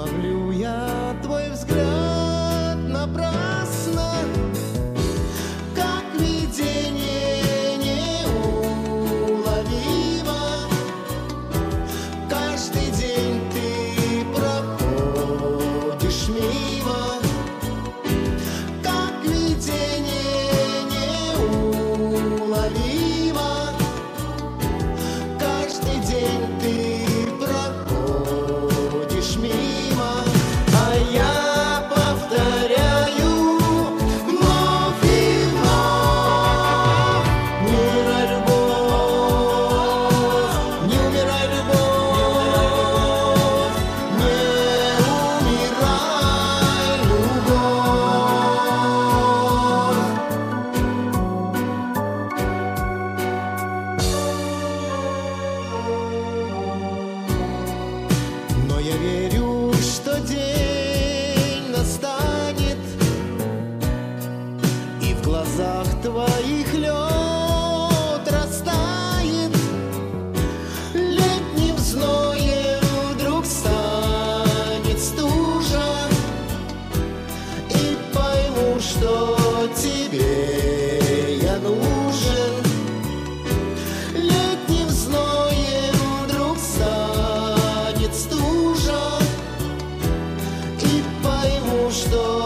ловлю я твой взгляд напрасно, как видение неуловимо. Каждый день ты проходишь мимо, как видение неуловимо. Каждый день ты проходишь мимо, а я повторяю вновь и вновь: не умирай, любовь, не умирай, любовь, не умирай, любовь. Но я верю, что день настанет, и в глазах твоих лед растает. Летним зноем вдруг станет стужа, и пойму, что тебе я нужен. Летним зноем вдруг станет стужа, и пойму, что